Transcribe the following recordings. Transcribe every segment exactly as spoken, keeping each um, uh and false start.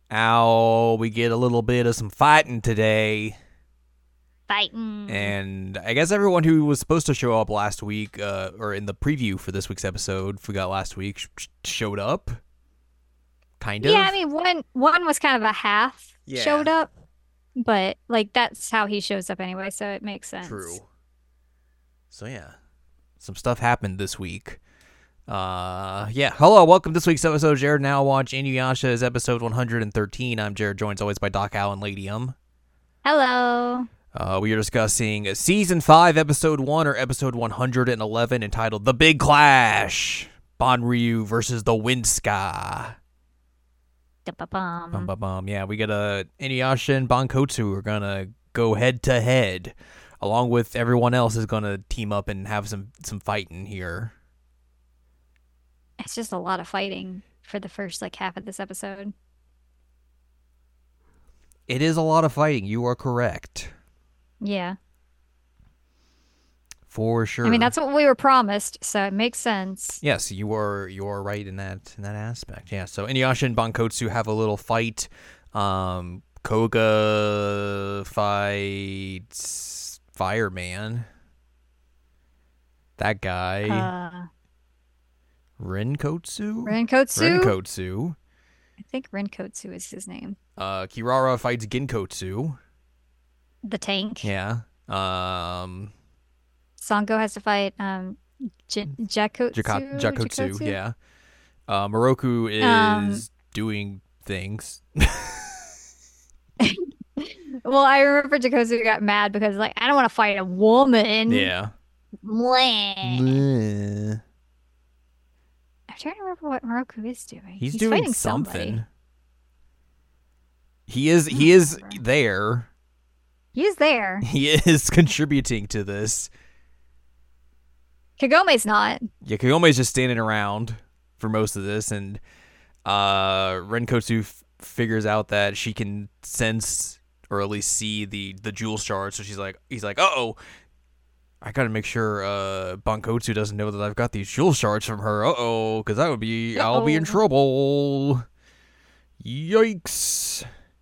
Ow, we get a little bit of some fighting today. Fighting. And I guess everyone who was supposed to show up last week, uh, or in the preview for this week's episode, forgot last week, sh- showed up. Kind of. Yeah, I mean, one one was kind of a half Yeah. showed up, but like that's how he shows up anyway, so it makes sense. True. So yeah, some stuff happened this week. Uh, yeah. Hello, welcome to this week's episode of Jared Now Watch Inuyasha is episode one hundred thirteen. I'm Jared, joined as always by Doc Al and Lady Um. Hello. Uh, we are discussing season five, episode one, or episode one hundred eleven, entitled "The Big Clash: Banryu versus the Wind Sky." Da-ba-bum. Bum, bum, bum. Yeah, we got a Inuyasha and Bankotsu are gonna go head to head, along with everyone else is gonna team up and have some some fighting here. It's just a lot of fighting for the first like half of this episode. It is a lot of fighting. You are correct. Yeah. For sure. I mean, that's what we were promised, so it makes sense. Yes, you are you are right in that in that aspect. Yeah. So Inuyasha and Bankotsu have a little fight. Um, Koga fights Fireman. That guy. Uh, Renkotsu? Renkotsu? Renkotsu. I think Renkotsu is his name. Uh, Kirara fights Ginkotsu. The tank. Yeah. Um, Sango has to fight um J- Jakotsu. Jaka- Jakotsu, Jakotsu? yeah. Uh, Moroku is Um, doing things. Well, I remember Jakotsu got mad because like I don't want to fight a woman. Yeah. Bleh. Bleh. I'm trying to remember what Moroku is doing. He's, doing fighting something. somebody. He is. I He don't is remember. there. He's there. He is contributing to this. Kagome's not. Yeah, Kagome's just standing around for most of this, and uh, Renkotsu f- figures out that she can sense or at least see the the jewel shard. So she's like, he's like, uh oh, I gotta make sure uh, Bankotsu doesn't know that I've got these jewel shards from her. Uh oh, because that would be I'll be in Uh-oh. trouble. Yikes.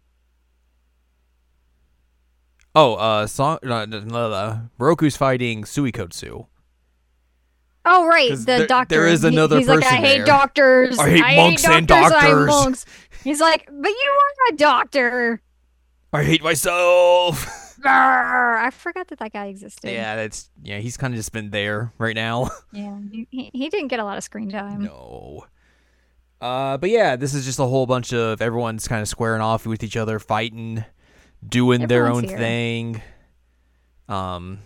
Oh, uh, Song, no, no, no, no. Moroku's fighting Suikotsu. Oh right, 'Cause the there- doctor. there is He- another He's like, I person hate there. doctors. I hate monks and doctors, I hate doctors." monks. He's like, but you are a doctor. I hate myself. Grr. I forgot that that guy existed. Yeah, that's yeah. He's kind of just been there right now. Yeah. He, he he didn't get a lot of screen time. No. Uh, but yeah, this is just a whole bunch of everyone's kind of squaring off with each other, fighting, doing their own Everyone's here. thing. Um,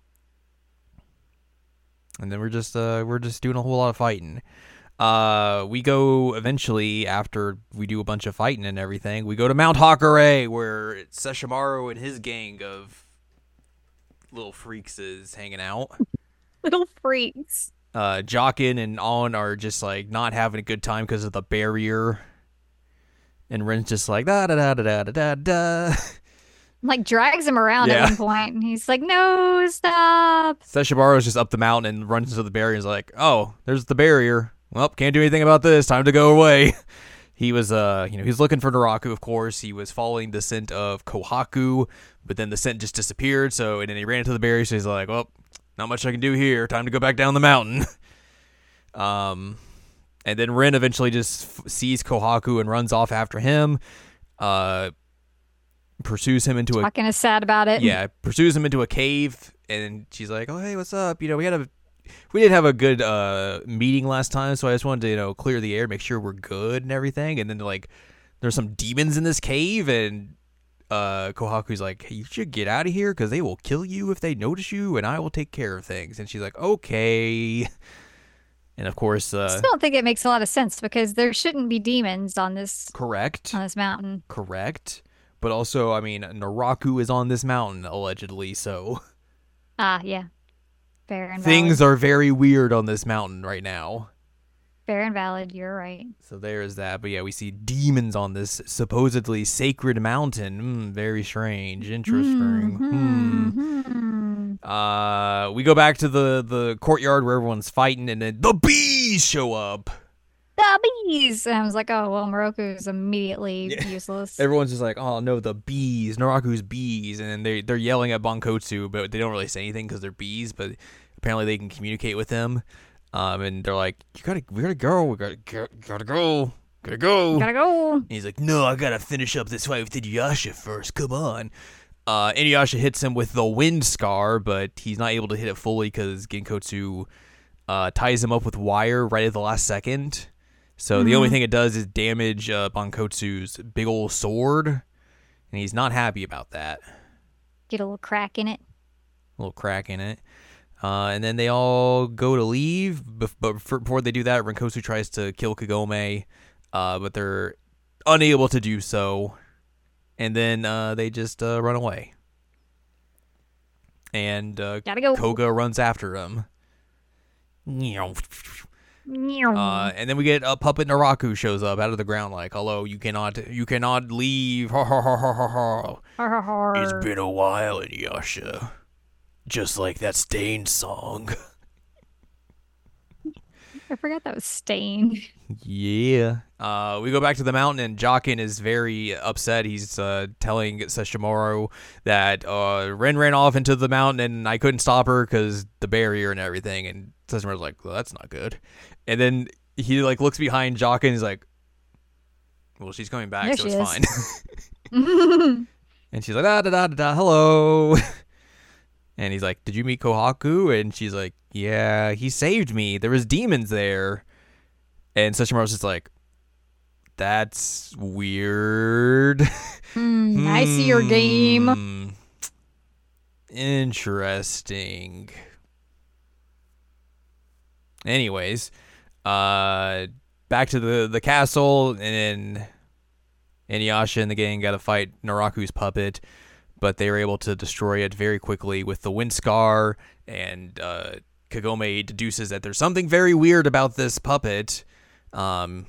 and then we're just uh we're just doing a whole lot of fighting. Uh, we go eventually after we do a bunch of fighting and everything. We go to Mount Hakare where Sesshomaru and his gang of little freaks is hanging out. Little freaks. Uh, Jockin and On are just like not having a good time because of the barrier, and Ren's just like da da da da da da da. Like drags him around Yeah. at one point, and he's like, "No, stop!" Sesshomaru is just up the mountain and runs into the barrier and is like, "Oh, there's the barrier. Well, can't do anything about this. Time to go away." He was, uh, you know, he's looking for Naraku. Of course, he was following the scent of Kohaku, but then the scent just disappeared. So, and then he ran into the barrier. So he's like, "Well, not much I can do here. Time to go back down the mountain." um, and then Ren eventually just f- sees Kohaku and runs off after him. Uh, pursues him into a Fucking is sad about it. yeah, pursues him into a cave, and she's like, "Oh, hey, what's up? You know, we had a, we did have a good uh meeting last time, so I just wanted to, you know, clear the air, make sure we're good and everything." And then like, there's some demons in this cave, and uh, Kohaku's like, "Hey, you should get out of here because they will kill you if they notice you, and I will take care of things." And she's like, "Okay." And of course, I uh, still don't think it makes a lot of sense because there shouldn't be demons on this correct, on this mountain. correct. But also, I mean, Naraku is on this mountain allegedly, so. Ah, yeah. Fair and Things valid. are very weird on this mountain right now. Fair and valid. You're right. So there's that. But yeah, we see demons on this supposedly sacred mountain. Mm, very strange. Interesting. Hmm. Hmm. Uh, we go back to the, the courtyard where everyone's fighting, and then the bees show up. the bees. And I was like, oh, well, Moroku is immediately Yeah. useless. Everyone's just like, oh no, the bees, Naraku's bees, and then they they're yelling at Bankotsu, but they don't really say anything because they're bees. But apparently they can communicate with them, um, and they're like, you gotta, we gotta go, we gotta, gotta go, gotta go. Gotta go. And he's like, no, I gotta finish up this fight with Inuyasha first. Come on. Uh, Inuyasha hits him with the wind scar, but he's not able to hit it fully because Genkotsu uh, ties him up with wire right at the last second. So mm-hmm. the only thing it does is damage uh, Bankotsu's big old sword, and he's not happy about that. Get a little crack in it. A little crack in it. Uh, and then they all go to leave, but before they do that, Renkosu tries to kill Kagome, uh, but they're unable to do so. And then uh, they just uh, run away. And uh, Gotta go. Koga runs after him. Uh, and then we get a puppet Naraku shows up out of the ground like, hello, you cannot you cannot leave. Ha, ha, ha, ha, ha, ha. It's been a while, Inuyasha. Just like that Stain song. I forgot that was Stain. Yeah. Uh, we go back to the mountain, and Jokin is very upset. He's uh, telling Sesshomaru that uh, Ren ran off into the mountain, and I couldn't stop her because the barrier and everything. And Sesshomaru's like, well, that's not good. And then he like looks behind Jokin, and he's like, well, she's coming back, there so it's is. fine. And she's like, da da da da da, hello. And he's like, did you meet Kohaku? And she's like, yeah, he saved me. There was demons there. And Sesshomaru's just like, that's weird. Mm, hmm. I see your game. Interesting. Anyways, uh, back to the, the castle, and then Inuyasha and the gang got to fight Naraku's puppet, but they were able to destroy it very quickly with the wind scar, and uh, Kagome deduces that there's something very weird about this puppet. Um,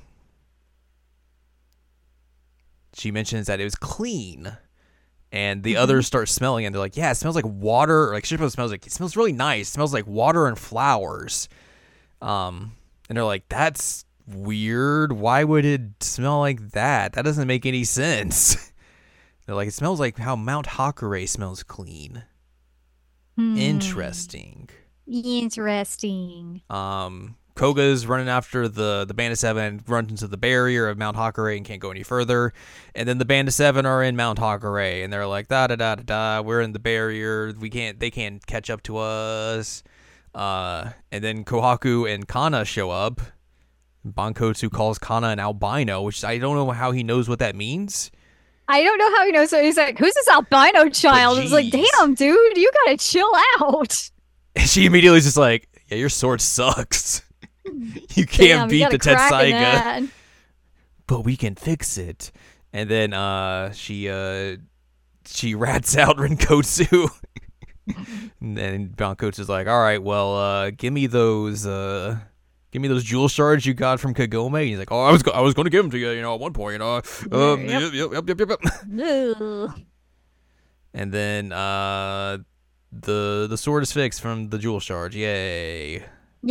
she mentions that it was clean, and the mm-hmm. others start smelling, and they're like, yeah, it smells like water. Or like Shippo smells like, it smells really nice. It smells like water and flowers. Um, and they're like, that's weird. Why would it smell like that? That doesn't make any sense. They're like, it smells like how Mount Hakare smells clean. Hmm. Interesting. Interesting. Um, Koga's running after the, the Band of Seven, runs into the barrier of Mount Hakare and can't go any further. And then the Band of Seven are in Mount Hakare, and they're like, da da da da da, we're in the barrier. We can't, they can't catch up to us. Uh, and then Kohaku and Kana show up. Bankotsu calls Kana an albino, which I don't know how he knows what that means. I don't know how he knows. So he's like, who's this albino child? It's like, damn, dude, you gotta chill out. And she immediately is just like, yeah, your sword sucks. You can't damn, beat you the Tensaiga. But we can fix it. And then uh, she uh, she rats out Renkotsu. And then Bankotsu's like, all right, well, uh, give me those uh, give me those jewel shards you got from Kagome. And he's like, oh, I was go- I was going to give them to you, you know, at one point, you know. Um, yep, yep, yep, yep, yep. yep. And then uh, the the sword is fixed from the jewel shards. Yay.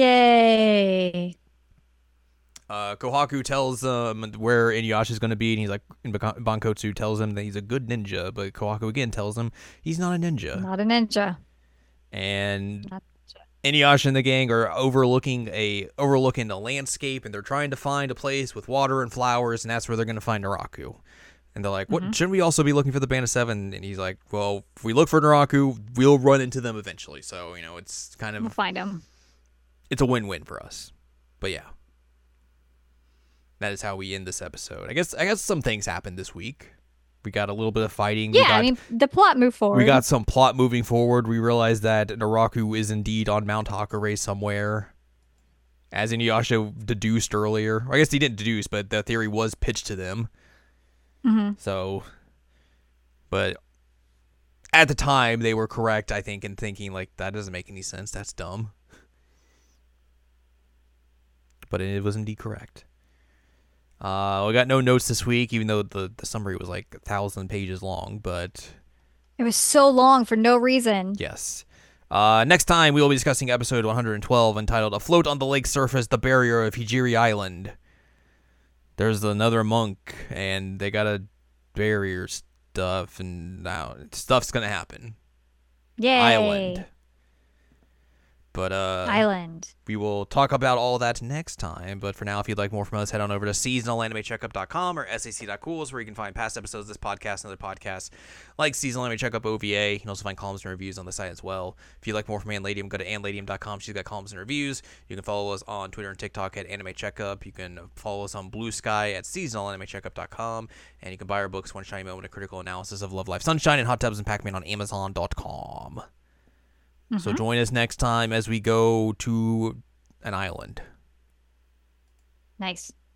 Yay. Uh, Kohaku tells um where Inuyasha's going to be, and he's like, and Bankotsu tells him that he's a good ninja, but Kohaku again tells him he's not a ninja. Not a ninja. And not a ninja. Inuyasha and the gang are overlooking a overlooking the landscape, and they're trying to find a place with water and flowers, and that's where they're going to find Naraku. And they're like, "What? Mm-hmm. Shouldn't we also be looking for the Band of Seven?" And he's like, "Well, if we look for Naraku, we'll run into them eventually. So you know, it's kind of we'll find them. It's a win-win for us." But yeah. That is how we end this episode. I guess I guess some things happened this week. We got a little bit of fighting. Yeah, got, I mean, the plot moved forward. We got some plot moving forward. We realized that Naraku is indeed on Mount Hakare somewhere, as Inuyasha deduced earlier. Or I guess he didn't deduce, but the theory was pitched to them. Mm-hmm. So, but at the time, they were correct, I think, in thinking, like, that doesn't make any sense. That's dumb. But it was indeed correct. Uh, we got no notes this week, even though the, the summary was like a thousand pages long, but it was so long for no reason. Yes. Uh, next time we will be discussing episode one hundred twelve entitled "Afloat on the Lake Surface: The Barrier of Hijiri Island." there's another monk, and they got a barrier stuff, and now stuff's gonna happen. Yay. Island. But uh, Island. we will talk about all that next time. But for now, if you'd like more from us, head on over to seasonal anime checkup dot com or S A C dot cool, where you can find past episodes of this podcast and other podcasts like Seasonal Anime Checkup O V A. You can also find columns and reviews on the site as well. If you'd like more from Anladium, go to anladium dot com. She's got columns and reviews. You can follow us on Twitter and TikTok at Anime Checkup. You can follow us on Blue Sky at seasonal anime checkup dot com. And you can buy our books, One Shiny Moment, a critical analysis of Love, Life, Sunshine, and Hot Tubs and Pac-Man on amazon dot com. Mm-hmm. So join us next time as we go to an island. Nice.